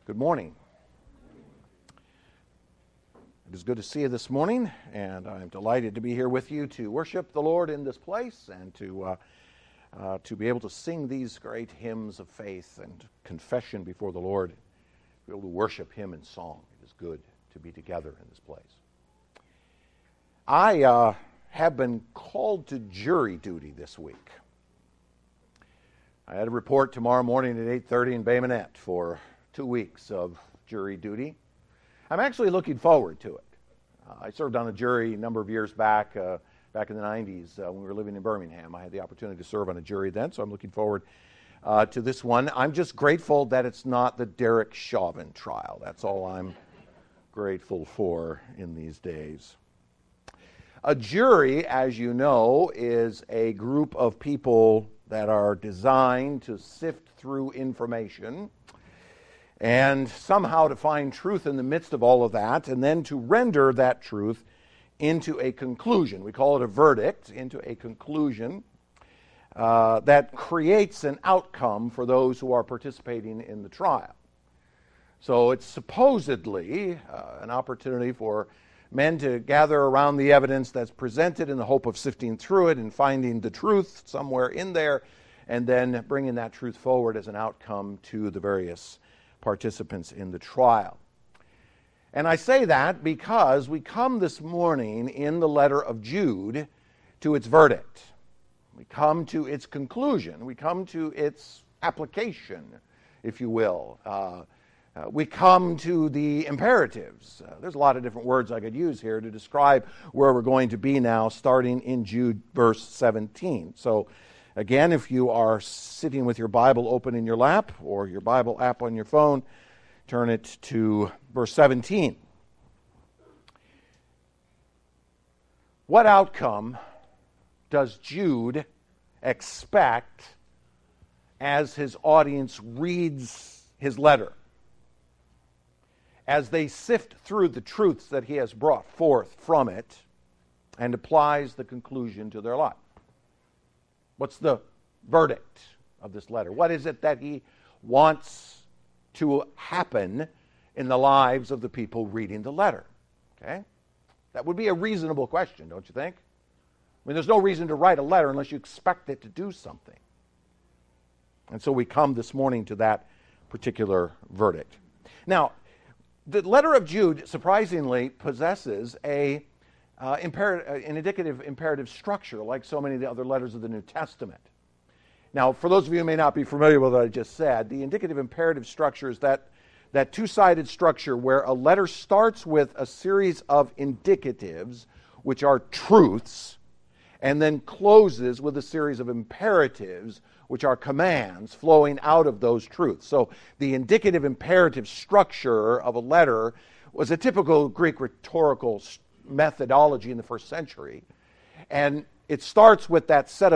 Good morning. It is good to see you this morning, and I'm delighted to be here with you to worship the Lord in this place and to be able to sing these great hymns of faith and confession before the Lord, be able to worship Him in song. It is good to be together in this place. I have been called to jury duty this week. I had a report tomorrow morning at 8:30 in Bay Minette for 2 weeks of jury duty. I'm actually looking forward to it. I served on a jury a number of years back in the 90s when we were living in Birmingham. I had the opportunity to serve on a jury then, so I'm looking forward to this one. I'm just grateful that it's not the Derek Chauvin trial. That's all I'm grateful for in these days. A jury, as you know, is a group of people that are designed to sift through information and somehow to find truth in the midst of all of that, and then to render that truth into a conclusion. We call it a verdict, into a conclusion that creates an outcome for those who are participating in the trial. So it's supposedly an opportunity for men to gather around the evidence that's presented in the hope of sifting through it and finding the truth somewhere in there, and then bringing that truth forward as an outcome to the various participants in the trial. And I say that because we come this morning in the letter of Jude to its verdict. We come to its conclusion. We come to its application, if you will. We come to the imperatives. There's a lot of different words I could use here to describe where we're going to be now, starting in Jude verse 17. So again, if you are sitting with your Bible open in your lap or your Bible app on your phone, turn it to verse 17. What outcome does Jude expect as his audience reads his letter, as they sift through the truths that he has brought forth from it and applies the conclusion to their life? What's the verdict of this letter? What is it that he wants to happen in the lives of the people reading the letter? Okay? That would be a reasonable question, don't you think? I mean, there's no reason to write a letter unless you expect it to do something. And so we come this morning to that particular verdict. Now, the letter of Jude, surprisingly, possesses an indicative imperative structure like so many of the other letters of the New Testament. Now, for those of you who may not be familiar with what I just said, the indicative imperative structure is that two-sided structure where a letter starts with a series of indicatives, which are truths, and then closes with a series of imperatives, which are commands flowing out of those truths. So the indicative imperative structure of a letter was a typical Greek rhetorical methodology in the first century. And it starts with a set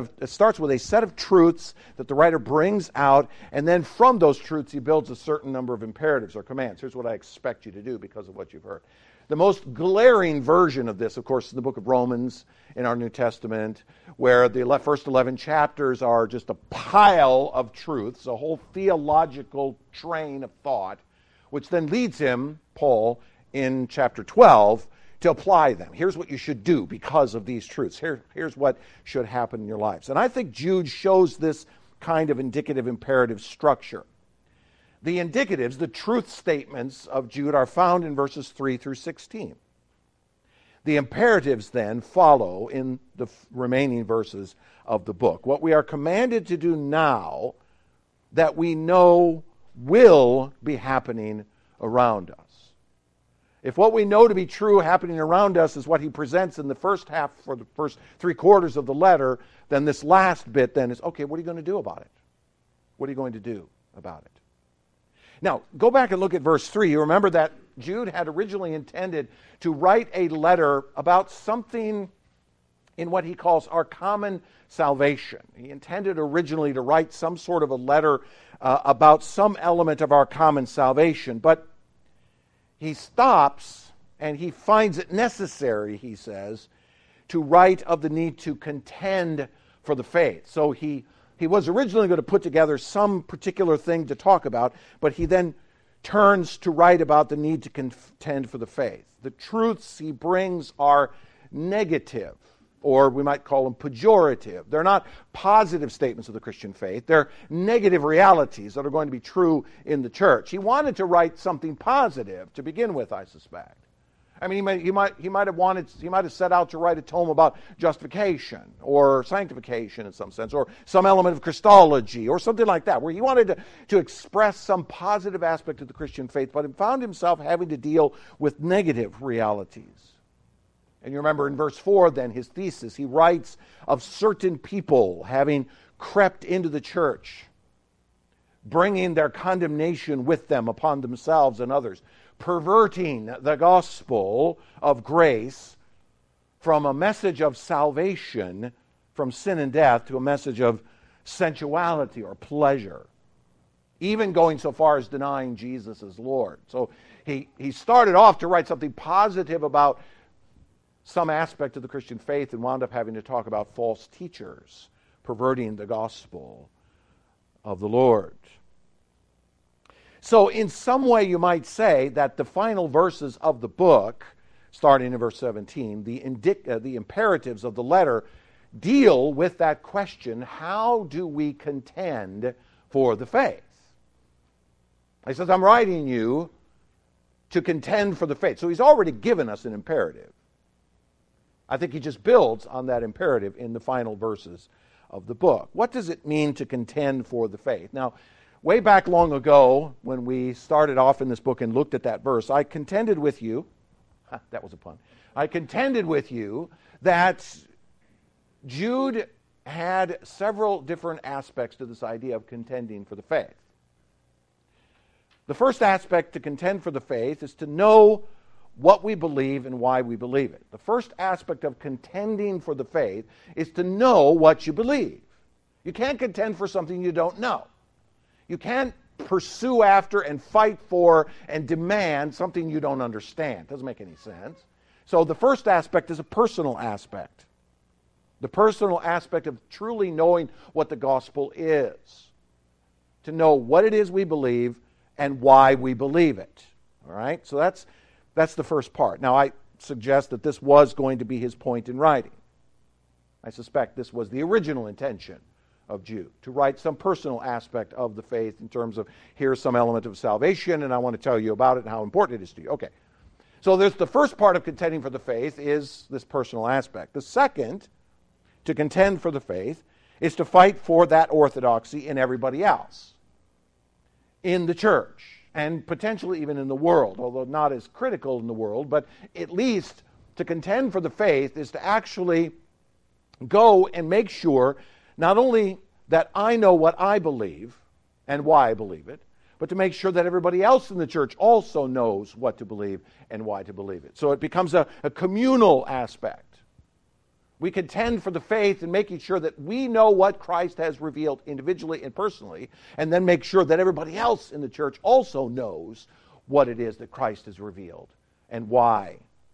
of truths that the writer brings out, and then from those truths he builds a certain number of imperatives or commands. Here's what I expect you to do because of what you've heard. The most glaring version of this, of course, is the book of Romans in our New Testament, where the first 11 chapters are just a pile of truths, a whole theological train of thought, which then leads him, Paul, in chapter 12, to apply them. Here's what you should do because of these truths. Here's what should happen in your lives. And I think Jude shows this kind of indicative imperative structure. The indicatives, the truth statements of Jude, are found in verses 3 through 16. The imperatives then follow in the remaining verses of the book. What we are commanded to do now that we know will be happening around us. If what we know to be true happening around us is what he presents in the first half for the first 3/4 of the letter, then this last bit then is, okay, what are you going to do about it? What are you going to do about it? Now, go back and look at verse 3. You remember that Jude had originally intended to write a letter about something in what he calls our common salvation. He intended originally to write some sort of a letter about some element of our common salvation, but he stops and he finds it necessary, he says, to write of the need to contend for the faith. So he was originally going to put together some particular thing to talk about, but he then turns to write about the need to contend for the faith. The truths he brings are negative, or we might call them pejorative. They're not positive statements of the Christian faith. They're negative realities that are going to be true in the church. He wanted to write something positive to begin with, I suspect. I mean, he might have set out to write a tome about justification or sanctification in some sense, or some element of Christology or something like that, where he wanted to express some positive aspect of the Christian faith, but he found himself having to deal with negative realities. And you remember in verse 4, then, his thesis, he writes of certain people having crept into the church, bringing their condemnation with them upon themselves and others, perverting the gospel of grace from a message of salvation from sin and death to a message of sensuality or pleasure, even going so far as denying Jesus as Lord. So he started off to write something positive about some aspect of the Christian faith and wound up having to talk about false teachers perverting the gospel of the Lord. So in some way you might say that the final verses of the book, starting in verse 17, the imperatives of the letter deal with that question, how do we contend for the faith? He says, I'm writing you to contend for the faith. So he's already given us an imperative. I think he just builds on that imperative in the final verses of the book. What does it mean to contend for the faith? Now, way back long ago, when we started off in this book and looked at that verse, I contended with you, that was a pun, I contended with you that Jude had several different aspects to this idea of contending for the faith. The first aspect to contend for the faith is to know what we believe and why we believe it. The first aspect of contending for the faith is to know what you believe. You can't contend for something you don't know. You can't pursue after and fight for and demand something you don't understand. Doesn't make any sense. So the first aspect is a personal aspect. The personal aspect of truly knowing what the gospel is. To know what it is we believe and why we believe it. All right? So that's the first part. Now, I suggest that this was going to be his point in writing. I suspect this was the original intention of Jude, to write some personal aspect of the faith in terms of, here's some element of salvation, and I want to tell you about it and how important it is to you. Okay. So there's the first part of contending for the faith is this personal aspect. The second, to contend for the faith, is to fight for that orthodoxy in everybody else, in the church, and potentially even in the world, although not as critical in the world, but at least to contend for the faith is to actually go and make sure not only that I know what I believe and why I believe it, but to make sure that everybody else in the church also knows what to believe and why to believe it. So it becomes a communal aspect. We contend for the faith in making sure that we know what Christ has revealed individually and personally, and then make sure that everybody else in the church also knows what it is that Christ has revealed and why.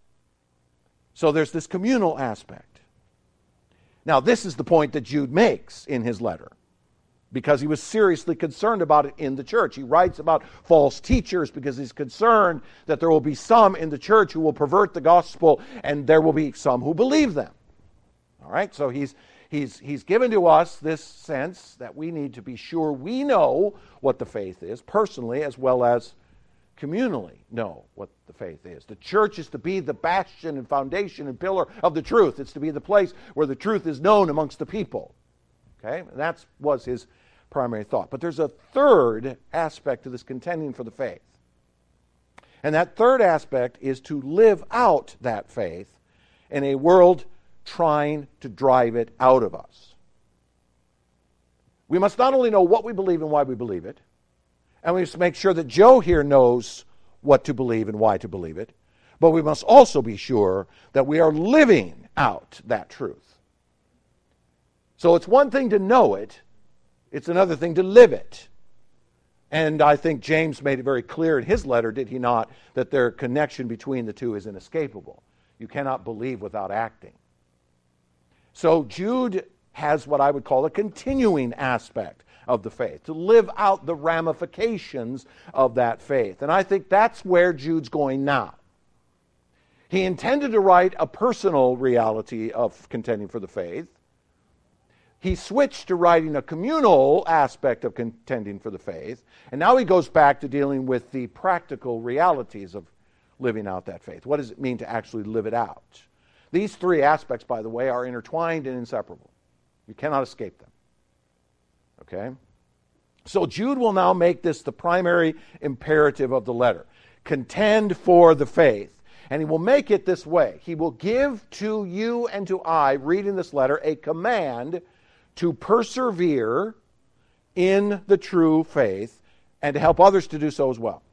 So there's this communal aspect. Now, this is the point that Jude makes in his letter, because he was seriously concerned about it in the church. He writes about false teachers because he's concerned that there will be some in the church who will pervert the gospel, and there will be some who believe them. All right, so he's given to us this sense that we need to be sure we know what the faith is, personally as well as communally know what the faith is. The church is to be the bastion and foundation and pillar of the truth. It's to be the place where the truth is known amongst the people. Okay, and that was his primary thought. But there's a third aspect to this contending for the faith. And that third aspect is to live out that faith in a world trying to drive it out of us. We must not only know what we believe and why we believe it, and we must make sure that Joe here knows what to believe and why to believe it, but we must also be sure that we are living out that truth. So it's one thing to know it, it's another thing to live it. And I think James made it very clear in his letter, did he not, that their connection between the two is inescapable. You cannot believe without acting. So Jude has what I would call a continuing aspect of the faith, to live out the ramifications of that faith. And I think that's where Jude's going now. He intended to write a personal reality of contending for the faith. He switched to writing a communal aspect of contending for the faith. And now he goes back to dealing with the practical realities of living out that faith. What does it mean to actually live it out? These three aspects, by the way, are intertwined and inseparable. You cannot escape them. Okay? So Jude will now make this the primary imperative of the letter. Contend for the faith. And he will make it this way. He will give to you and to I, reading this letter, a command to persevere in the true faith and to help others to do so as well.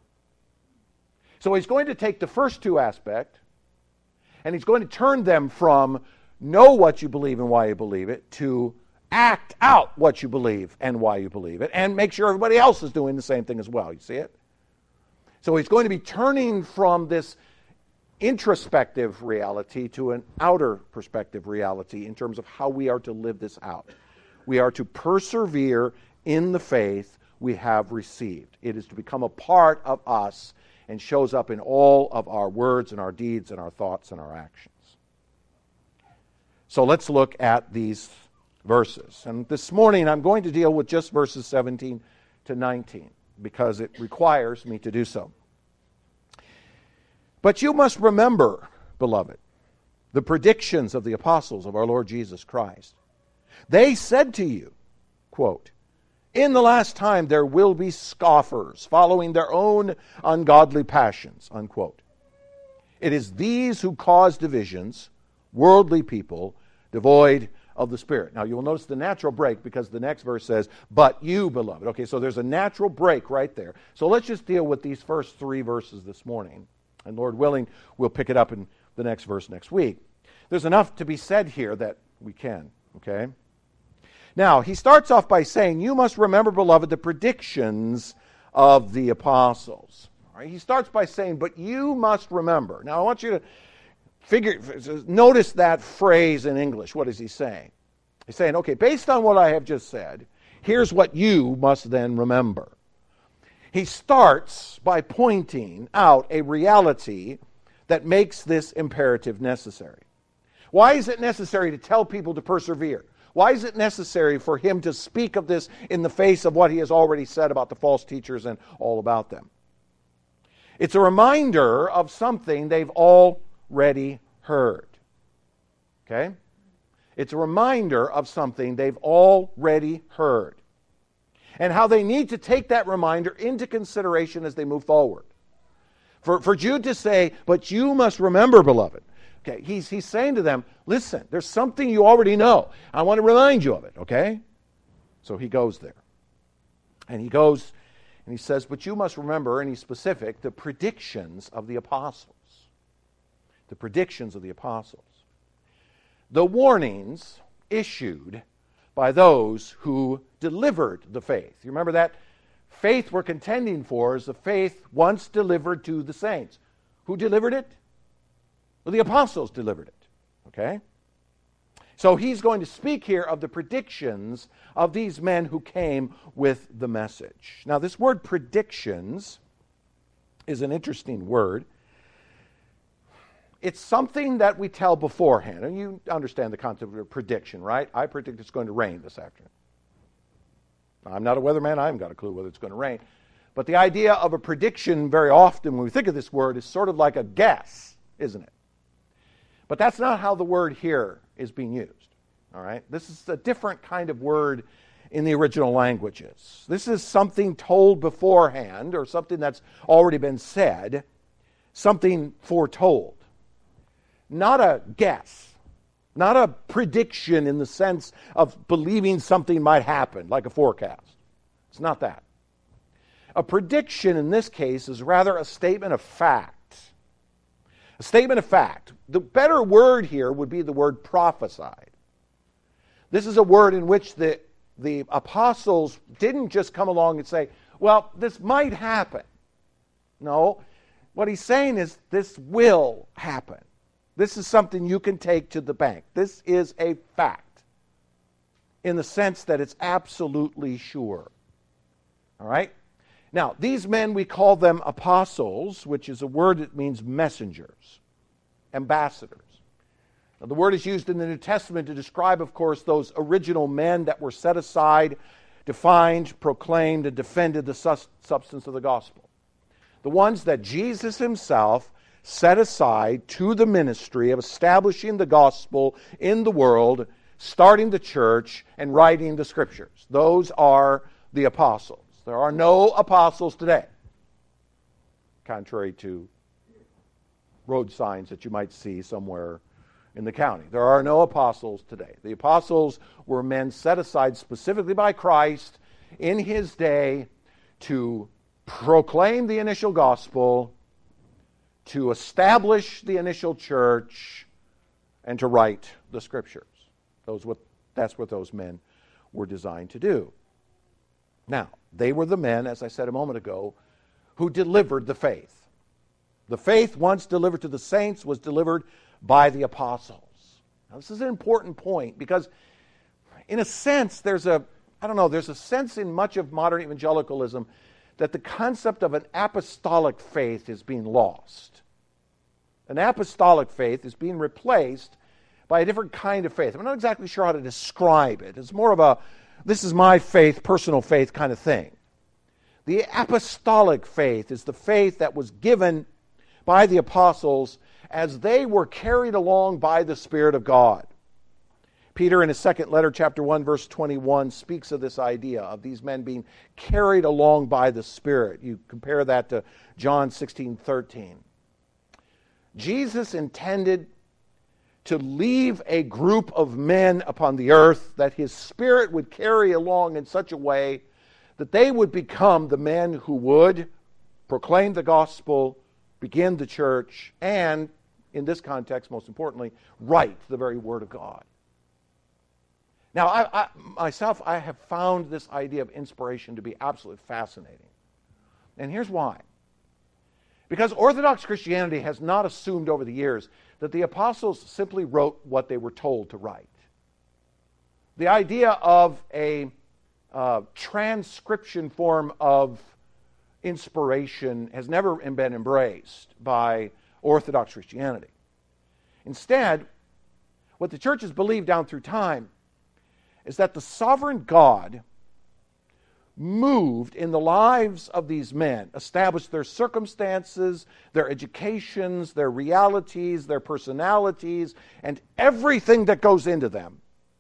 So he's going to take the first two aspects and he's going to turn them from know what you believe and why you believe it to act out what you believe and why you believe it and make sure everybody else is doing the same thing as well. You see it? So he's going to be turning from this introspective reality to an outer perspective reality in terms of how we are to live this out. We are to persevere in the faith we have received. It is to become a part of us and shows up in all of our words and our deeds and our thoughts and our actions. So let's look at these verses. And this morning I'm going to deal with just verses 17 to 19 because it requires me to do so. But you must remember, beloved, the predictions of the apostles of our Lord Jesus Christ. They said to you, quote, in the last time there will be scoffers following their own ungodly passions, unquote. It is these who cause divisions, worldly people, devoid of the Spirit. Now you will notice the natural break because the next verse says, but you, beloved. Okay, so there's a natural break right there. So let's just deal with these first three verses this morning. And Lord willing, we'll pick it up in the next verse next week. There's enough to be said here that we can, okay? Now, he starts off by saying, you must remember, beloved, the predictions of the apostles. All right? He starts by saying, but you must remember. Now, I want you to notice that phrase in English. What is he saying? He's saying, okay, based on what I have just said, here's what you must then remember. He starts by pointing out a reality that makes this imperative necessary. Why is it necessary to tell people to persevere? Why is it necessary for him to speak of this in the face of what he has already said about the false teachers and all about them? It's a reminder of something they've already heard. Okay? It's a reminder of something they've already heard. And how they need to take that reminder into consideration as they move forward. For Jude to say, but you must remember, beloved. Okay, he's saying to them, listen, there's something you already know. I want to remind you of it, okay? So he goes there. And he goes and he says, but you must remember, and he's specific, the predictions of the apostles. The predictions of the apostles. The warnings issued by those who delivered the faith. You remember that? Faith we're contending for is the faith once delivered to the saints. Who delivered it? Well, the apostles delivered it. Okay? So he's going to speak here of the predictions of these men who came with the message. Now, this word predictions is an interesting word. It's something that we tell beforehand. And you understand the concept of prediction, right? I predict it's going to rain this afternoon. I'm not a weatherman. I haven't got a clue whether it's going to rain. But the idea of a prediction very often when we think of this word is sort of like a guess, isn't it? But that's not how the word here is being used. All right? This is a different kind of word in the original languages. This is something told beforehand or something that's already been said, something foretold. Not a guess, not a prediction in the sense of believing something might happen, like a forecast. It's not that. A prediction in this case is rather a statement of fact. A statement of fact. The better word here would be the word prophesied. This is a word in which the apostles didn't just come along and say, well, this might happen. No, what he's saying is this will happen. This is something you can take to the bank. This is a fact. in the sense that it's absolutely sure. All right? Now, these men, we call them apostles, which is a word that means messengers, ambassadors. Now, the word is used in the New Testament to describe, of course, those original men that were set aside, defined, proclaimed, and defended the substance of the gospel. The ones that Jesus himself set aside to the ministry of establishing the gospel in the world, starting the church, and writing the scriptures. Those are the apostles. There are no apostles today, contrary to road signs that you might see somewhere in the county. There are no apostles today. The apostles were men set aside specifically by Christ in his day to proclaim the initial gospel, to establish the initial church, and to write the scriptures. That's what those men were designed to do. Now, they were the men, as I said a moment ago, who delivered the faith. The faith once delivered to the saints was delivered by the apostles. Now, this is an important point because, in a sense, there's a sense in much of modern evangelicalism that the concept of an apostolic faith is being lost. An apostolic faith is being replaced by a different kind of faith. I'm not exactly sure how to describe it. It's more of a, this is my faith, personal faith kind of thing. The apostolic faith is the faith that was given by the apostles as they were carried along by the Spirit of God. Peter, in his second letter, chapter 1, verse 21, speaks of this idea of these men being carried along by the Spirit. You compare that to John 16:13. Jesus intended to leave a group of men upon the earth that his Spirit would carry along in such a way that they would become the men who would proclaim the gospel, begin the church, and, in this context, most importantly, write the very Word of God. Now, I have found this idea of inspiration to be absolutely fascinating. And here's why. Because Orthodox Christianity has not assumed over the years that the apostles simply wrote what they were told to write. The idea of a transcription form of inspiration has never been embraced by Orthodox Christianity. Instead, what the church has believed down through time is that the sovereign God moved in the lives of these men, established their circumstances, their educations, their realities, their personalities, and everything that goes into them,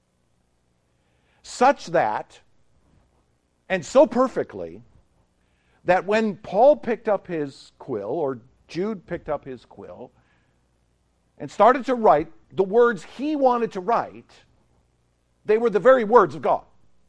such that, and so perfectly, that when Paul picked up his quill, or Jude picked up his quill, and started to write the words he wanted to write, they were the very words of God.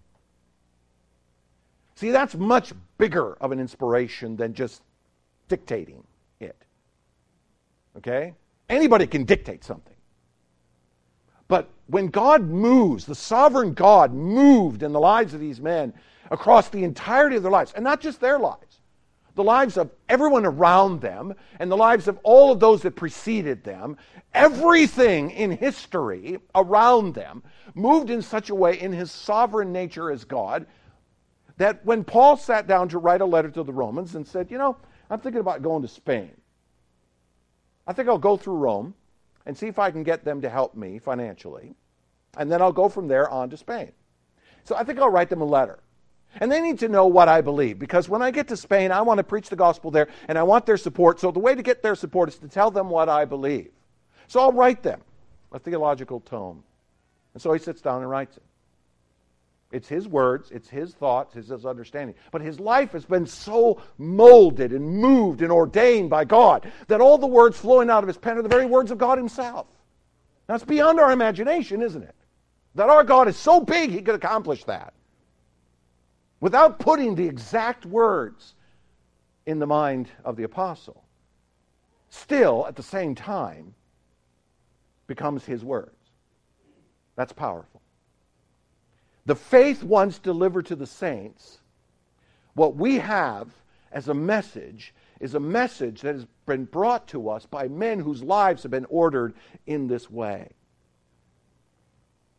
See, that's much bigger of an inspiration than just dictating it. Okay? Anybody can dictate something. But when God moves, the sovereign God moved in the lives of these men across the entirety of their lives, and not just their lives, the lives of everyone around them, and the lives of all of those that preceded them, everything in history around them moved in such a way in his sovereign nature as God that when Paul sat down to write a letter to the Romans and said, I'm thinking about going to Spain. I think I'll go through Rome and see if I can get them to help me financially, and then I'll go from there on to Spain. So I think I'll write them a letter. And they need to know what I believe, because when I get to Spain, I want to preach the gospel there, and I want their support. So the way to get their support is to tell them what I believe. So I'll write them a theological tome. And so he sits down and writes it. It's his words, it's his thoughts, it's his understanding. But his life has been so molded and moved and ordained by God that all the words flowing out of his pen are the very words of God himself. Now, it's beyond our imagination, isn't it? That our God is so big he could accomplish that without putting the exact words in the mind of the apostle. Still, at the same time, becomes his words. That's powerful. The faith once delivered to the saints, what we have as a message is a message that has been brought to us by men whose lives have been ordered in this way.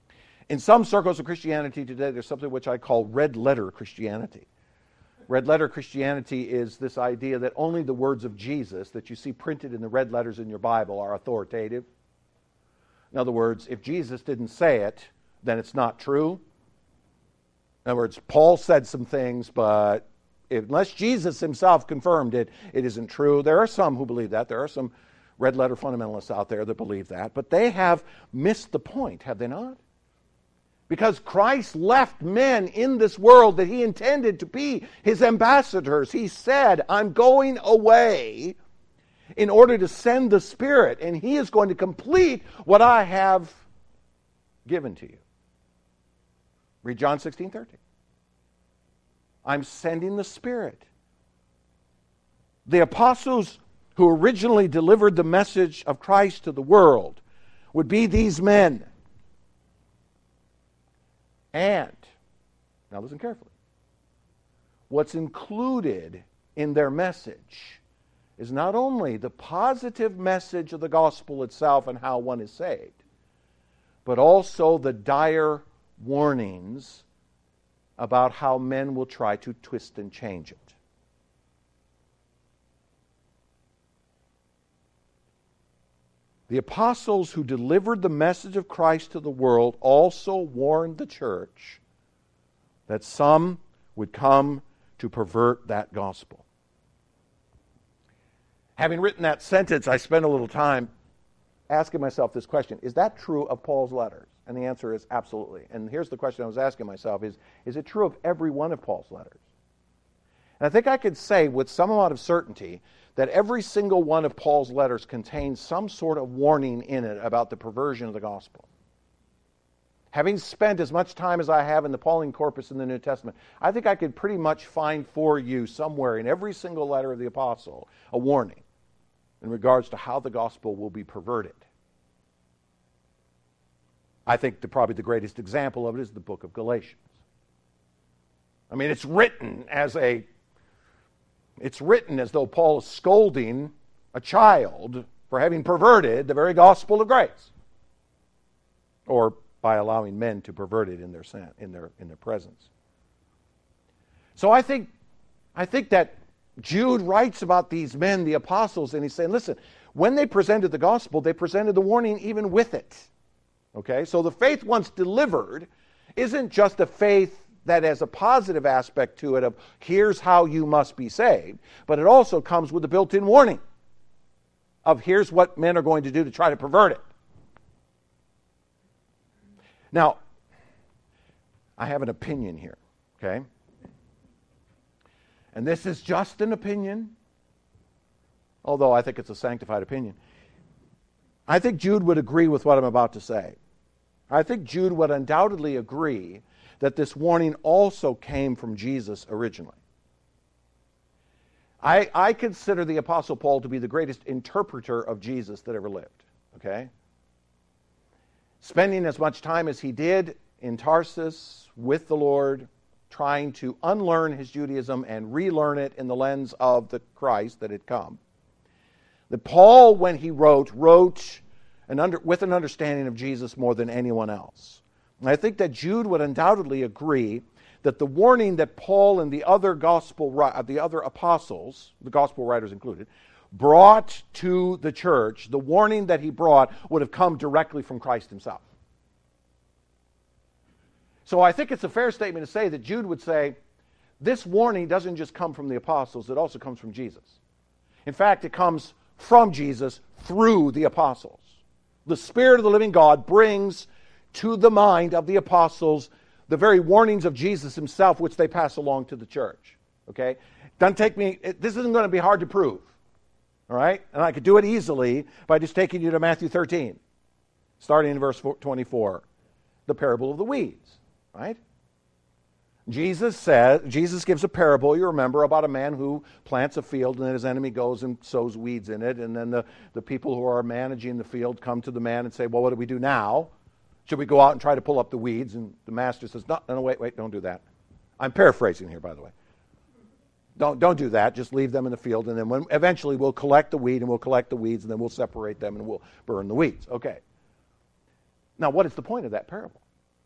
In some circles of Christianity today, there's something which I call red letter Christianity. Red letter Christianity is this idea that only the words of Jesus that you see printed in the red letters in your Bible are authoritative. In other words, if Jesus didn't say it, then it's not true. In other words, Paul said some things, but unless Jesus himself confirmed it, it isn't true. There are some who believe that. There are some red letter fundamentalists out there that believe that. But they have missed the point, have they not? Because Christ left men in this world that he intended to be his ambassadors. He said, I'm going away in order to send the Spirit, and he is going to complete what I have given to you. Read John 16:13. I'm sending the Spirit. The apostles who originally delivered the message of Christ to the world would be these men. And, now listen carefully, what's included in their message is not only the positive message of the gospel itself and how one is saved, but also the dire warnings about how men will try to twist and change it. The apostles who delivered the message of Christ to the world also warned the church that some would come to pervert that gospel. Having written that sentence, I spent a little time asking myself this question: is that true of Paul's letters? And the answer is absolutely. And here's the question I was asking myself: is it true of every one of Paul's letters? And I think I could say with some amount of certainty that every single one of Paul's letters contains some sort of warning in it about the perversion of the gospel. Having spent as much time as I have in the Pauline corpus in the New Testament, I think I could pretty much find for you somewhere in every single letter of the apostle a warning in regards to how the gospel will be perverted. I think probably the greatest example of it is the book of Galatians. I mean, it's written as though Paul is scolding a child for having perverted the very gospel of grace, or by allowing men to pervert it in their sin, in their presence. So I think that Jude writes about these men, the apostles, and he's saying, listen, when they presented the gospel, they presented the warning even with it. Okay, so the faith once delivered isn't just a faith that has a positive aspect to it of here's how you must be saved, but it also comes with a built-in warning of here's what men are going to do to try to pervert it. Now, I have an opinion here, okay? And this is just an opinion, although I think it's a sanctified opinion. I think Jude would agree with what I'm about to say. I think Jude would undoubtedly agree that this warning also came from Jesus originally. I consider the Apostle Paul to be the greatest interpreter of Jesus that ever lived, okay? Spending as much time as he did in Tarsus with the Lord, trying to unlearn his Judaism and relearn it in the lens of the Christ that had come. That Paul, when he wrote with an understanding of Jesus more than anyone else. And I think that Jude would undoubtedly agree that the warning that Paul and the other apostles, the gospel writers included, brought to the church, the warning that he brought would have come directly from Christ himself. So I think it's a fair statement to say that Jude would say, this warning doesn't just come from the apostles, it also comes from Jesus. In fact, it comes from Jesus through the apostles. The Spirit of the living God brings to the mind of the apostles the very warnings of Jesus himself, which they pass along to the church. Okay? This isn't going to be hard to prove. All right? And I could do it easily by just taking you to Matthew 13, starting in verse 24, the parable of the weeds. Right? Jesus gives a parable, you remember, about a man who plants a field and then his enemy goes and sows weeds in it, and then the people who are managing the field come to the man and say, well, what do we do now? Should we go out and try to pull up the weeds? And the master says, no, wait, don't do that. I'm paraphrasing here, by the way. Don't do that. Just leave them in the field, and then eventually we'll collect the weed and we'll collect the weeds, and then we'll separate them and we'll burn the weeds. Okay. Now, what is the point of that parable?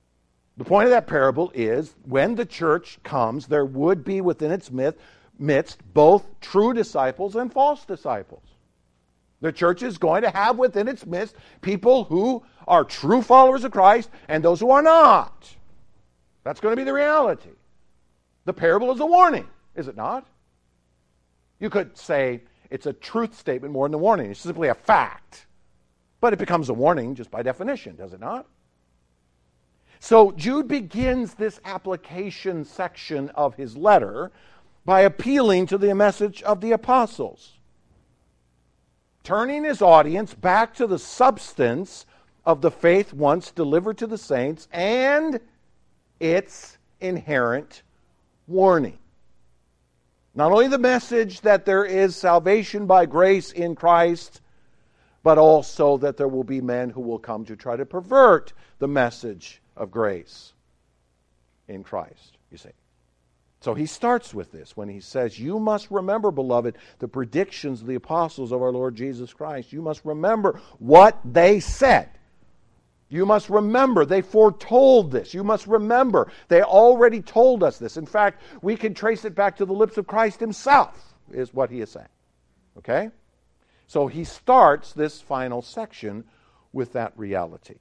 The point of that parable is when the church comes, there would be within its midst both true disciples and false disciples. The church is going to have within its midst people who are true followers of Christ and those who are not. That's going to be the reality. The parable is a warning, is it not? You could say it's a truth statement more than a warning. It's simply a fact. But it becomes a warning just by definition, does it not? So Jude begins this application section of his letter by appealing to the message of the apostles, turning his audience back to the substance of the faith once delivered to the saints and its inherent warning. Not only the message that there is salvation by grace in Christ, but also that there will be men who will come to try to pervert the message of grace in Christ, you see. So he starts with this when he says, you must remember, beloved, the predictions of the apostles of our Lord Jesus Christ. You must remember what they said. You must remember they foretold this. You must remember they already told us this. In fact, we can trace it back to the lips of Christ himself, is what he is saying. Okay? So he starts this final section with that reality.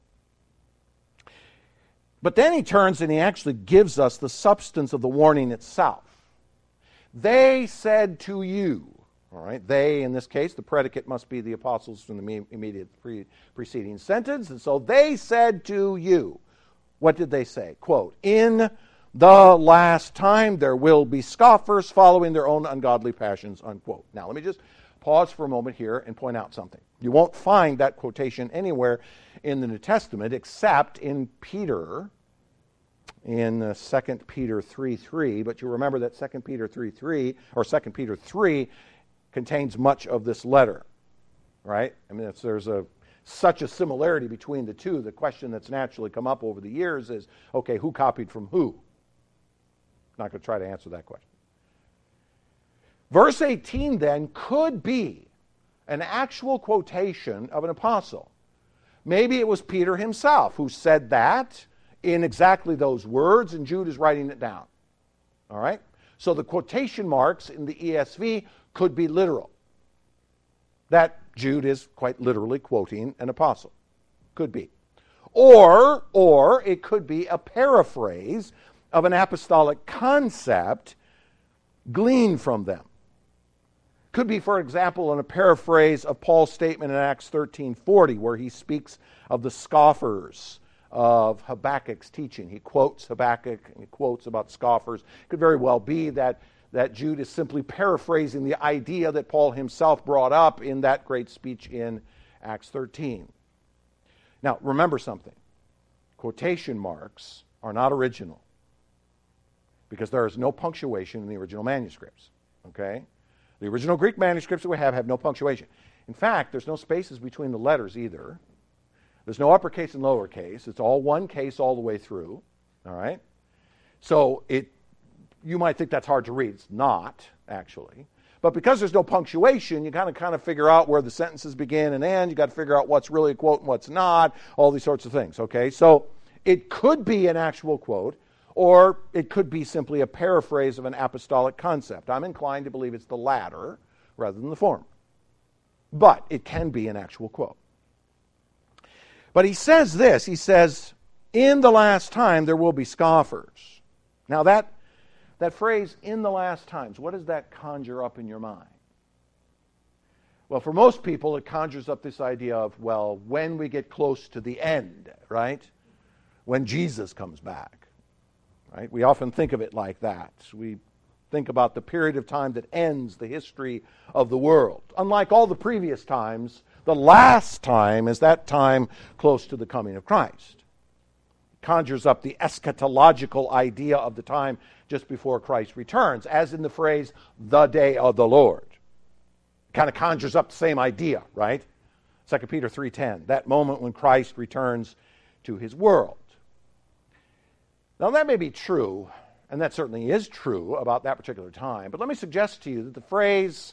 But then he turns and he actually gives us the substance of the warning itself. They said to you, all right, they, in this case, the predicate must be the apostles from the immediate preceding sentence. And so they said to you, what did they say? Quote, in the last time there will be scoffers following their own ungodly passions, unquote. Now, let me just pause for a moment here and point out something. You won't find that quotation anywhere in the New Testament except in Peter, in 2 Peter 3:3. But you remember that 2 Peter 3:3, or 2 Peter 3, contains much of this letter, right? I mean, if there's such a similarity between the two, the question that's naturally come up over the years is, okay, who copied from who? I'm not going to try to answer that question. Verse 18 then could be an actual quotation of an apostle. Maybe it was Peter himself who said that in exactly those words, and Jude is writing it down. All right? So the quotation marks in the ESV could be literal. That Jude is quite literally quoting an apostle. Could be. Or it could be a paraphrase of an apostolic concept gleaned from them. Could be, for example, in a paraphrase of Paul's statement in Acts 13:40, where he speaks of the scoffers of Habakkuk's teaching. He quotes Habakkuk and he quotes about scoffers. It could very well be that Jude is simply paraphrasing the idea that Paul himself brought up in that great speech in Acts 13. Now, remember something. Quotation marks are not original because there is no punctuation in the original manuscripts. Okay? The original Greek manuscripts that we have no punctuation. In fact, there's no spaces between the letters either. There's no uppercase and lowercase. It's all one case all the way through. All right? So you might think that's hard to read. It's not, actually. But because there's no punctuation, you kind of figure out where the sentences begin and end. You got to figure out what's really a quote and what's not, all these sorts of things. Okay? So it could be an actual quote, or it could be simply a paraphrase of an apostolic concept. I'm inclined to believe it's the latter rather than the former. But it can be an actual quote. But he says this, he says, in the last time there will be scoffers. Now that phrase, in the last times, what does that conjure up in your mind? Well, for most people it conjures up this idea of, well, when we get close to the end, right? When Jesus comes back. Right? We often think of it like that. We think about the period of time that ends the history of the world. Unlike all the previous times, the last time is that time close to the coming of Christ. It conjures up the eschatological idea of the time just before Christ returns, as in the phrase, the day of the Lord. It kind of conjures up the same idea, right? 2 Peter 3:10, that moment when Christ returns to his world. Now that may be true, and that certainly is true about that particular time, but let me suggest to you that the phrase,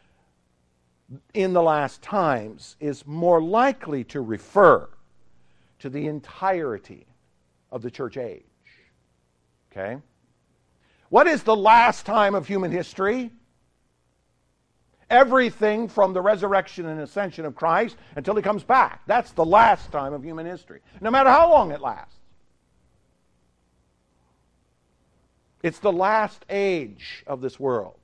in the last times, is more likely to refer to the entirety of the church age. Okay? What is the last time of human history? Everything from the resurrection and ascension of Christ until he comes back. That's the last time of human history, no matter how long it lasts. It's the last age of this world.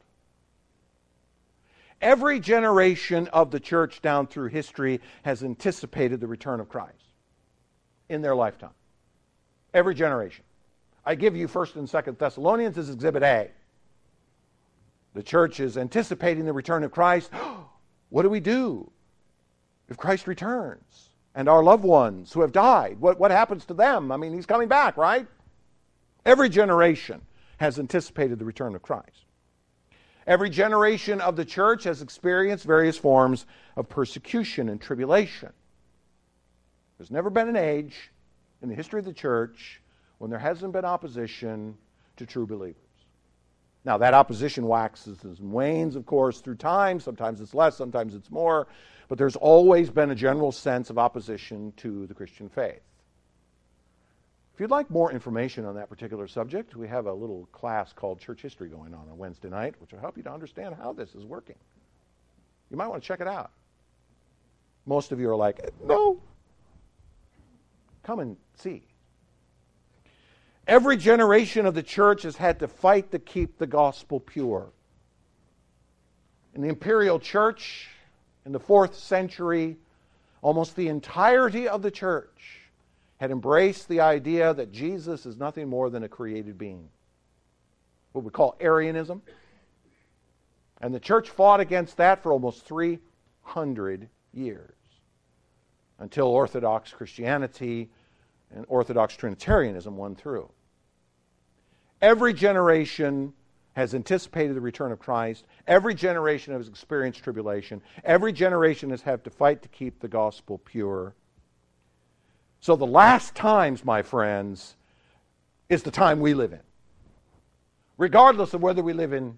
Every generation of the church down through history has anticipated the return of Christ in their lifetime. Every generation. I give you 1st and 2nd Thessalonians as Exhibit A. The church is anticipating the return of Christ. What do we do if Christ returns? And our loved ones who have died, what happens to them? I mean, he's coming back, right? Every generation has anticipated the return of Christ. Every generation of the church has experienced various forms of persecution and tribulation. There's never been an age in the history of the church when there hasn't been opposition to true believers. Now, that opposition waxes and wanes, of course, through time. Sometimes it's less, sometimes it's more. But there's always been a general sense of opposition to the Christian faith. If you'd like more information on that particular subject, we have a little class called Church History going on Wednesday night, which will help you to understand how this is working. You might want to check it out. Most of you are like, no. Come and see. Every generation of the church has had to fight to keep the gospel pure. In the imperial church, in the 4th century, almost the entirety of the church had embraced the idea that Jesus is nothing more than a created being. What we call Arianism. And the church fought against that for almost 300 years. Until Orthodox Christianity and Orthodox Trinitarianism won through. Every generation has anticipated the return of Christ. Every generation has experienced tribulation. Every generation has had to fight to keep the gospel pure. So the last times, my friends, is the time we live in. Regardless of whether we live in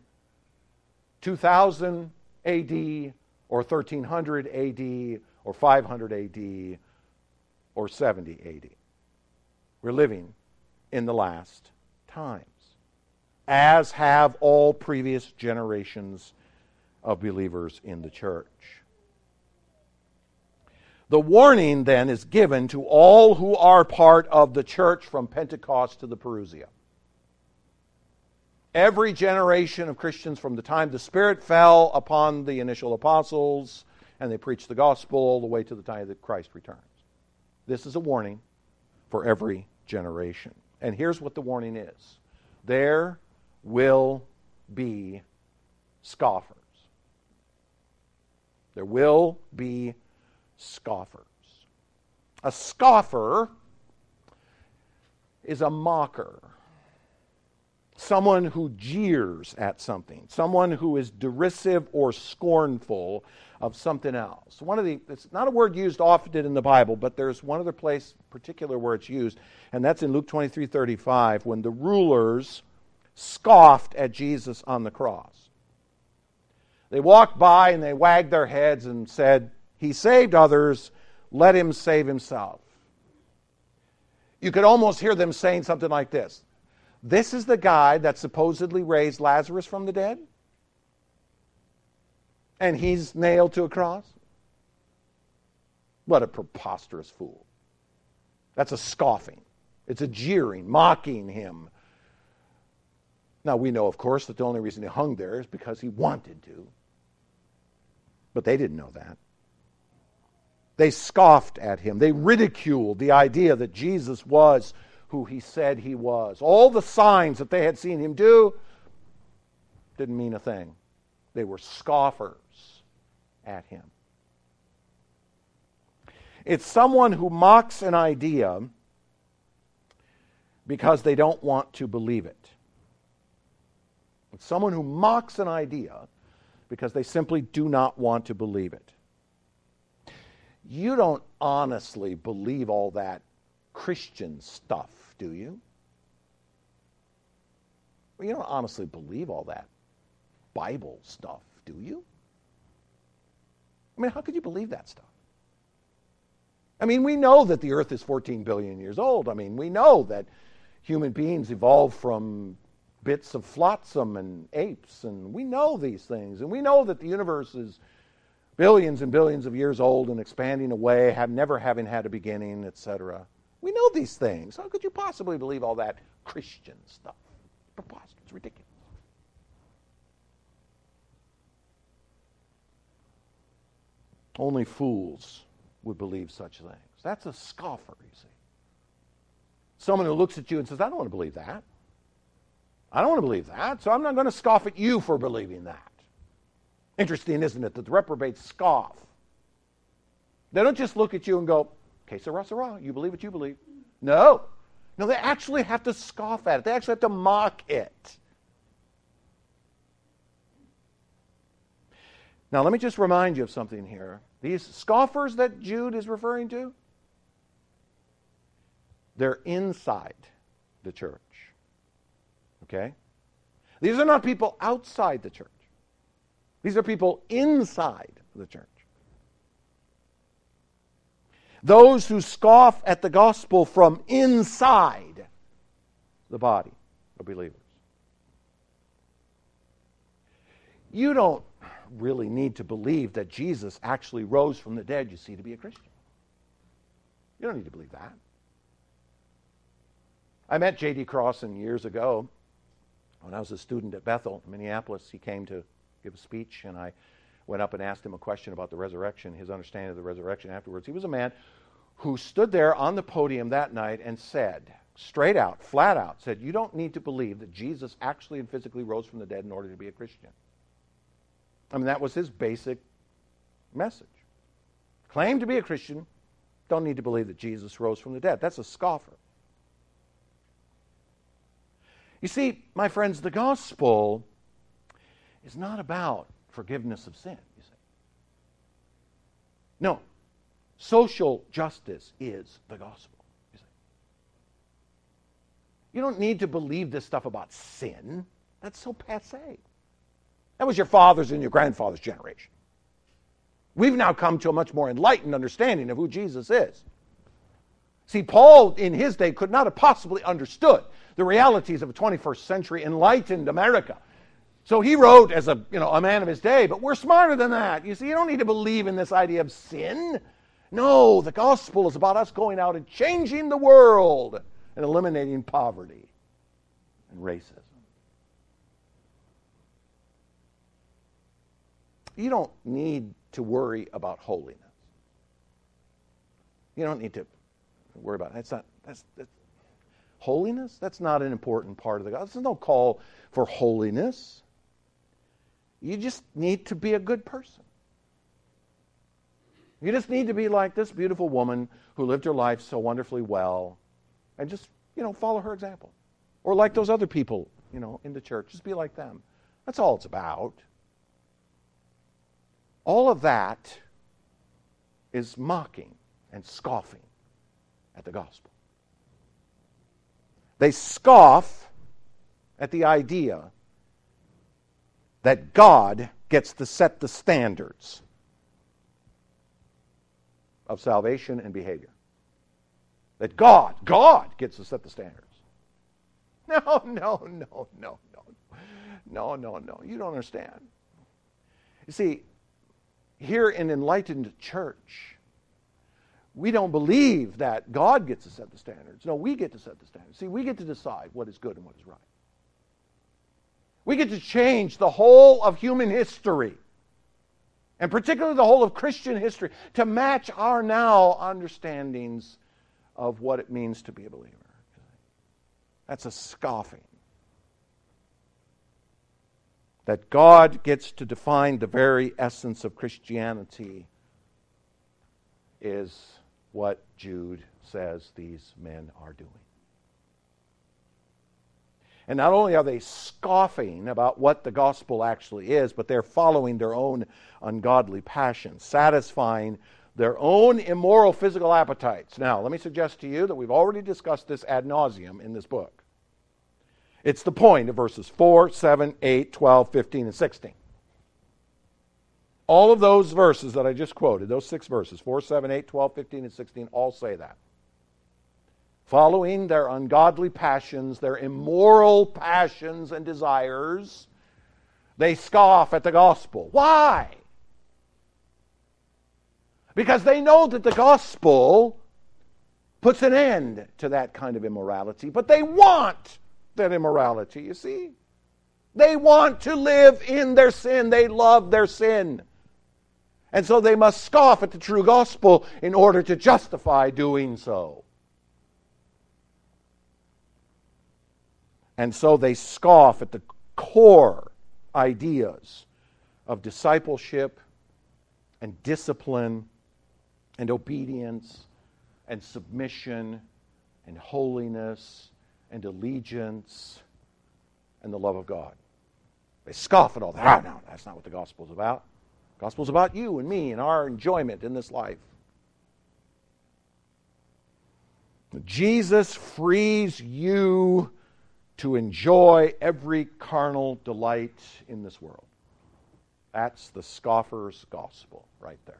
2000 AD or 1300 AD or 500 AD or 70 AD. We're living in the last times, as have all previous generations of believers in the church. The warning then is given to all who are part of the church from Pentecost to the Parousia. Every generation of Christians from the time the Spirit fell upon the initial apostles and they preached the gospel all the way to the time that Christ returns. This is a warning for every generation. And here's what the warning is. There will be scoffers. There will be scoffers. A scoffer is a mocker. Someone who jeers at something. Someone who is derisive or scornful of something else. It's not a word used often in the Bible, but there's one other place particular where it's used, and that's in Luke 23:35, when the rulers scoffed at Jesus on the cross. They walked by and they wagged their heads and said, "He saved others, let him save himself." You could almost hear them saying something like this. This is the guy that supposedly raised Lazarus from the dead? And he's nailed to a cross? What a preposterous fool. That's a scoffing. It's a jeering, mocking him. Now we know, of course, that the only reason he hung there is because he wanted to. But they didn't know that. They scoffed at him. They ridiculed the idea that Jesus was who he said he was. All the signs that they had seen him do didn't mean a thing. They were scoffers at him. It's someone who mocks an idea because they don't want to believe it. It's someone who mocks an idea because they simply do not want to believe it. You don't honestly believe all that Christian stuff, do you? Well, you don't honestly believe all that Bible stuff, do you? I mean, how could you believe that stuff? I mean, we know that the earth is 14 billion years old. I mean, we know that human beings evolved from bits of flotsam and apes, and we know these things. And we know that the universe is billions and billions of years old and expanding away, never having had a beginning, etc. We know these things. How could you possibly believe all that Christian stuff? Preposterous. It's ridiculous. Only fools would believe such things. That's a scoffer, you see. Someone who looks at you and says, I don't want to believe that. I don't want to believe that, so I'm not going to scoff at you for believing that. Interesting, isn't it, that the reprobates scoff. They don't just look at you and go, que sera, sera, you believe what you believe. No. No, they actually have to scoff at it. They actually have to mock it. Now, let me just remind you of something here. These scoffers that Jude is referring to, they're inside the church. Okay? These are not people outside the church. These are people inside the church. Those who scoff at the gospel from inside the body of believers. You don't really need to believe that Jesus actually rose from the dead, you see, to be a Christian. You don't need to believe that. I met J.D. Crossan years ago when I was a student at Bethel in Minneapolis. He came to give a speech, and I went up and asked him a question about the resurrection, his understanding of the resurrection afterwards. He was a man who stood there on the podium that night and said, straight out, flat out, said, you don't need to believe that Jesus actually and physically rose from the dead in order to be a Christian. I mean, that was his basic message. Claim to be a Christian, don't need to believe that Jesus rose from the dead. That's a scoffer. You see, my friends, the gospel is not about forgiveness of sin, you see. No. Social justice is the gospel, you see. You don't need to believe this stuff about sin. That's so passé. That was your father's and your grandfather's generation. We've now come to a much more enlightened understanding of who Jesus is. See, Paul in his day could not have possibly understood the realities of a 21st century enlightened America. So he wrote as a man of his day, but we're smarter than that. You see, you don't need to believe in this idea of sin. No, the gospel is about us going out and changing the world and eliminating poverty and racism. You don't need to worry about holiness. You don't need to worry about it. That's holiness? That's not an important part of the gospel. There's no call for holiness. You just need to be a good person. You just need to be like this beautiful woman who lived her life so wonderfully well and just, follow her example. Or like those other people, in the church. Just be like them. That's all it's about. All of that is mocking and scoffing at the gospel. They scoff at the idea that God gets to set the standards of salvation and behavior. That God gets to set the standards. No. You don't understand. You see, here in enlightened church, we don't believe that God gets to set the standards. No, we get to set the standards. See, we get to decide what is good and what is right. We get to change the whole of human history, and particularly the whole of Christian history, to match our now understandings of what it means to be a believer. That's a scoffing. That God gets to define the very essence of Christianity is what Jude says these men are doing. And not only are they scoffing about what the gospel actually is, but they're following their own ungodly passions, satisfying their own immoral physical appetites. Now, let me suggest to you that we've already discussed this ad nauseum in this book. It's the point of verses 4, 7, 8, 12, 15, and 16. All of those verses that I just quoted, those 6 verses, 4, 7, 8, 12, 15, and 16, all say that. Following their ungodly passions, their immoral passions and desires, they scoff at the gospel. Why? Because they know that the gospel puts an end to that kind of immorality, but they want that immorality, you see? They want to live in their sin. They love their sin. And so they must scoff at the true gospel in order to justify doing so. And so they scoff at the core ideas of discipleship and discipline and obedience and submission and holiness and allegiance and the love of God. They scoff at all that. No, that's not what the gospel's about. The gospel's about you and me and our enjoyment in this life. Jesus frees you to enjoy every carnal delight in this world. That's the scoffer's gospel right there.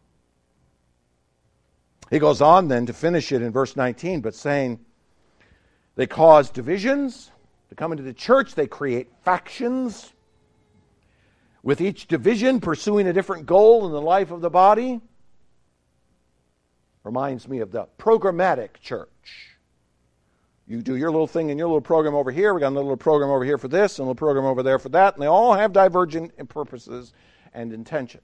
He goes on then to finish it in verse 19, but saying, they cause divisions. They come into the church, they create factions, with each division pursuing a different goal in the life of the body. Reminds me of the programmatic church. You do your little thing in your little program over here. We got a little program over here for this, and a little program over there for that, and they all have divergent purposes and intentions.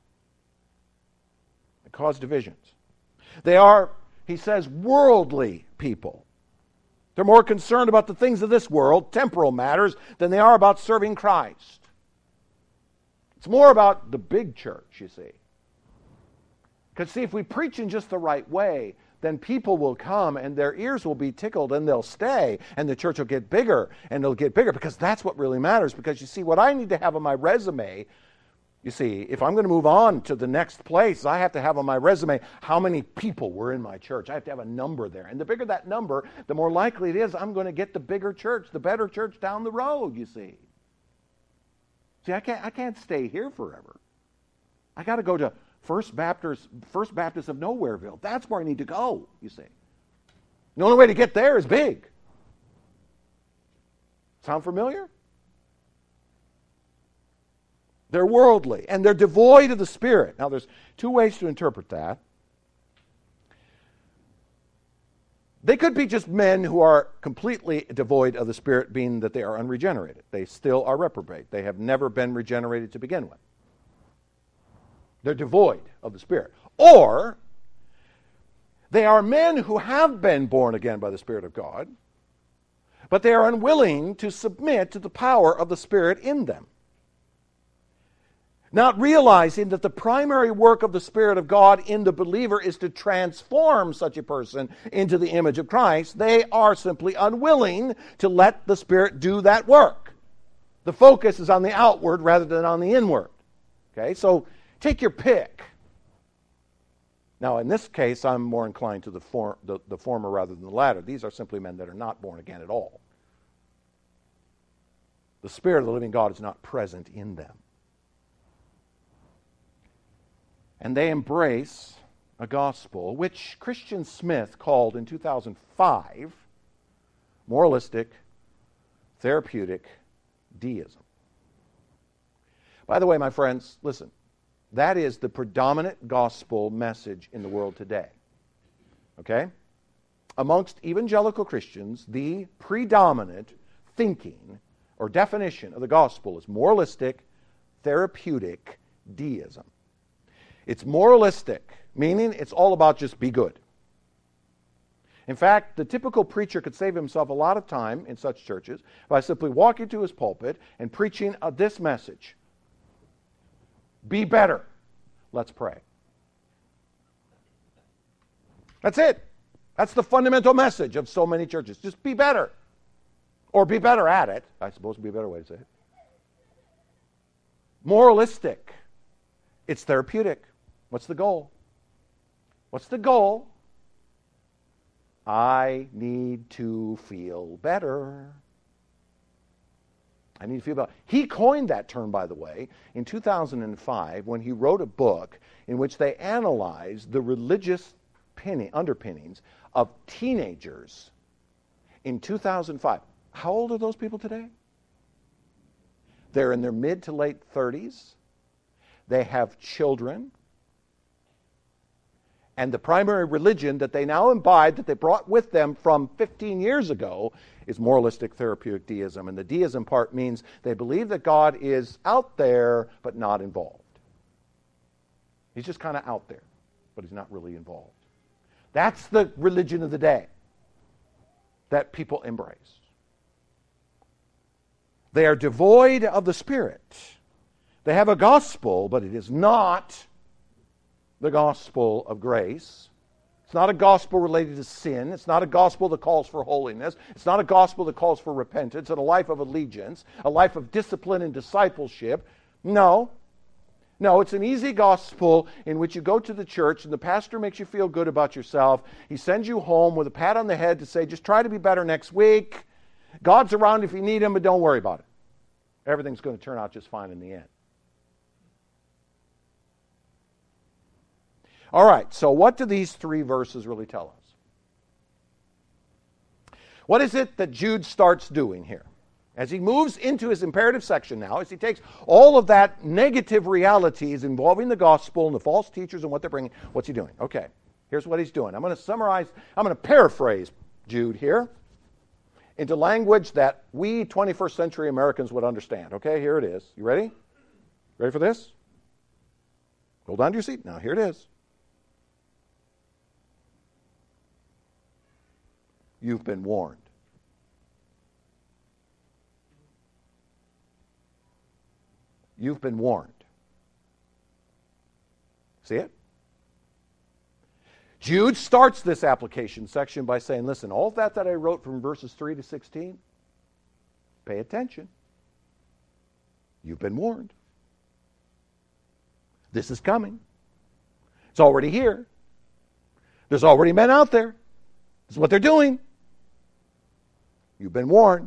They cause divisions. They are, he says, worldly people. They're more concerned about the things of this world, temporal matters, than they are about serving Christ. It's more about the big church, you see. Because, see, if we preach in just the right way, then people will come and their ears will be tickled and they'll stay, and the church will get bigger, and it'll get bigger, because that's what really matters. Because, you see, what I need to have on my resume, you see, if I'm going to move on to the next place, I have to have on my resume how many people were in my church. I have to have a number there. And the bigger that number, the more likely it is I'm going to get the bigger church, the better church down the road, you see. See, I can't stay here forever. I got to go to First Baptist of Nowhereville. That's where I need to go, you see. The only way to get there is big. Sound familiar? They're worldly, and they're devoid of the Spirit. Now, there's 2 ways to interpret that. They could be just men who are completely devoid of the Spirit, being that they are unregenerated. They still are reprobate. They have never been regenerated to begin with. They're devoid of the Spirit. Or they are men who have been born again by the Spirit of God, but they are unwilling to submit to the power of the Spirit in them. Not realizing that the primary work of the Spirit of God in the believer is to transform such a person into the image of Christ, they are simply unwilling to let the Spirit do that work. The focus is on the outward rather than on the inward. Okay, so take your pick. Now, in this case, I'm more inclined to the former rather than the latter. These are simply men that are not born again at all. The Spirit of the living God is not present in them. And they embrace a gospel which Christian Smith called in 2005 moralistic, therapeutic deism. By the way, my friends, listen. That is the predominant gospel message in the world today. Okay? Amongst evangelical Christians, the predominant thinking or definition of the gospel is moralistic, therapeutic deism. It's moralistic, meaning it's all about just be good. In fact, the typical preacher could save himself a lot of time in such churches by simply walking to his pulpit and preaching this message. Be better. Let's pray. That's it. That's the fundamental message of so many churches. Just be better. Or be better at it. I suppose would be a better way to say it. Moralistic. It's therapeutic. What's the goal? What's the goal? I need to feel better. I need to feel about it. He coined that term, by the way, in 2005 when he wrote a book in which they analyzed the religious underpinnings of teenagers in 2005. How old are those people today? They're in their mid to late 30s. They have children. And the primary religion that they now imbibe, that they brought with them from 15 years ago, is moralistic therapeutic deism. And the deism part means they believe that God is out there but not involved. He's just kind of out there, but he's not really involved. That's the religion of the day that people embrace. They are devoid of the Spirit. They have a gospel, but it is not the gospel of grace. It's not a gospel related to sin. It's not a gospel that calls for holiness. It's not a gospel that calls for repentance and a life of allegiance, a life of discipline and discipleship. No, it's an easy gospel in which you go to the church and the pastor makes you feel good about yourself. He sends you home with a pat on the head to say, just try to be better next week. God's around if you need him, but don't worry about it. Everything's going to turn out just fine in the end. All right, so what do these three verses really tell us? What is it that Jude starts doing here? As he moves into his imperative section now, as he takes all of that negative realities involving the gospel and the false teachers and what they're bringing, what's he doing? Okay, here's what he's doing. I'm going to paraphrase Jude here into language that we 21st century Americans would understand. Okay, here it is. You ready? Ready for this? Hold on to your seat. Now, here it is. You've been warned. You've been warned. See it? Jude starts this application section by saying, listen, all of that I wrote from verses 3 to 16, pay attention. You've been warned. This is coming. It's already here. There's already men out there. This is what they're doing. You've been warned.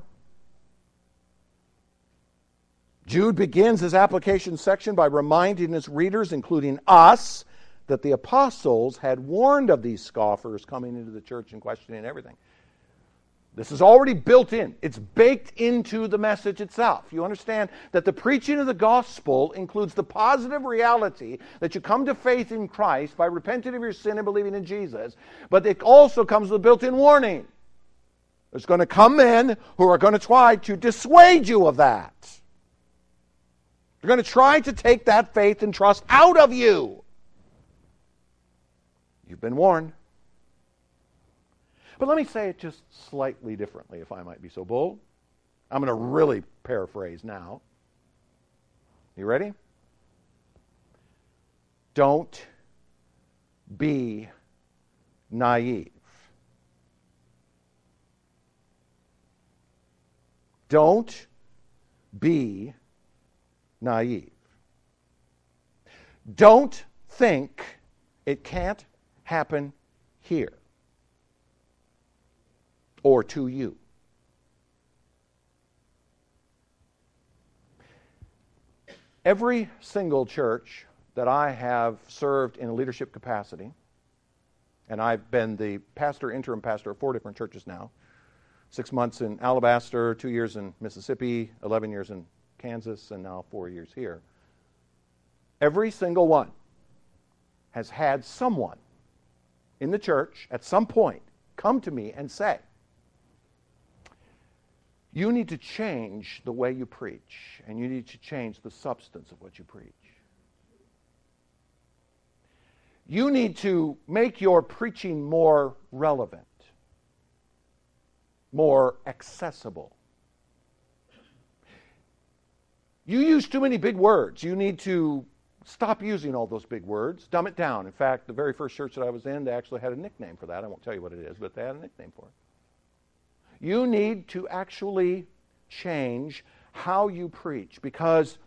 Jude begins his application section by reminding his readers, including us, that the apostles had warned of these scoffers coming into the church and questioning everything. This is already built in. It's baked into the message itself. You understand that the preaching of the gospel includes the positive reality that you come to faith in Christ by repenting of your sin and believing in Jesus, but it also comes with a built-in warning. There's going to come men who are going to try to dissuade you of that. They're going to try to take that faith and trust out of you. You've been warned. But let me say it just slightly differently, if I might be so bold. I'm going to really paraphrase now. You ready? Don't be naive. Don't be naive. Don't think it can't happen here or to you. Every single church that I have served in a leadership capacity, and I've been the interim pastor of 4 different churches now, 6 months in Alabaster, 2 years in Mississippi, 11 years in Kansas, and now 4 years here. Every single one has had someone in the church at some point come to me and say, you need to change the way you preach, and you need to change the substance of what you preach. You need to make your preaching more relevant, more accessible. You use too many big words. You need to stop using all those big words. Dumb it down. In fact, the very first church that I was in, they actually had a nickname for that. I won't tell you what it is, but they had a nickname for it. You need to actually change how you preach because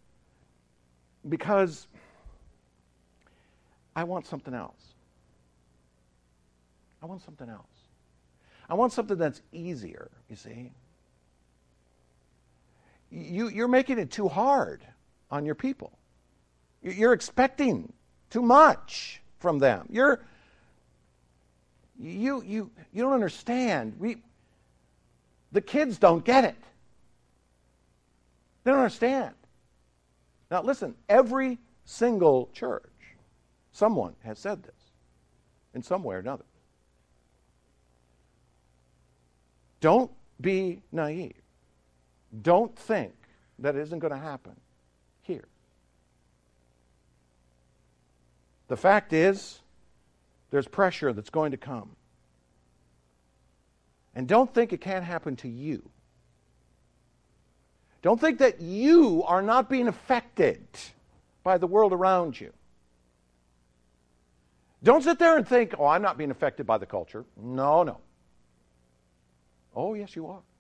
I want something else. I want something else. I want something that's easier, you see. you're making it too hard on your people. You're expecting too much from them. You don't understand. The kids don't get it. They don't understand. Now listen, every single church, someone has said this in some way or another. Don't be naive. Don't think that it isn't going to happen here. The fact is, there's pressure that's going to come. And don't think it can't happen to you. Don't think that you are not being affected by the world around you. Don't sit there and think, oh, I'm not being affected by the culture. No. Oh, yes, you are.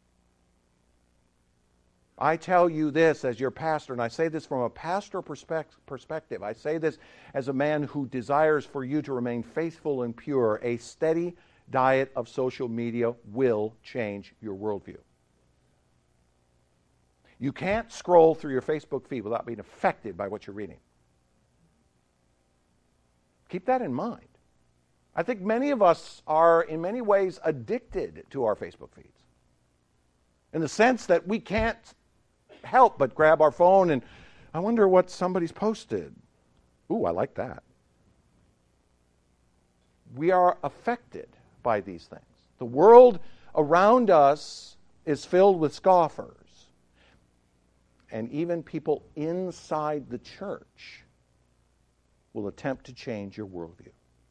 I tell you this as your pastor, and I say this from a pastoral perspective. I say this as a man who desires for you to remain faithful and pure. A steady diet of social media will change your worldview. You can't scroll through your Facebook feed without being affected by what you're reading. Keep that in mind. I think many of us are in many ways addicted to our Facebook feeds, in the sense that we can't help but grab our phone and I wonder what somebody's posted. Ooh, I like that. We are affected by these things. The world around us is filled with scoffers. And even people inside the church will attempt to change your worldview.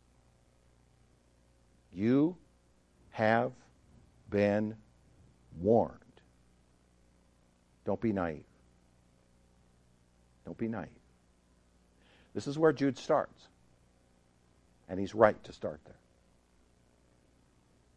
You have been warned. Don't be naive. Don't be naive. This is where Jude starts. And he's right to start there.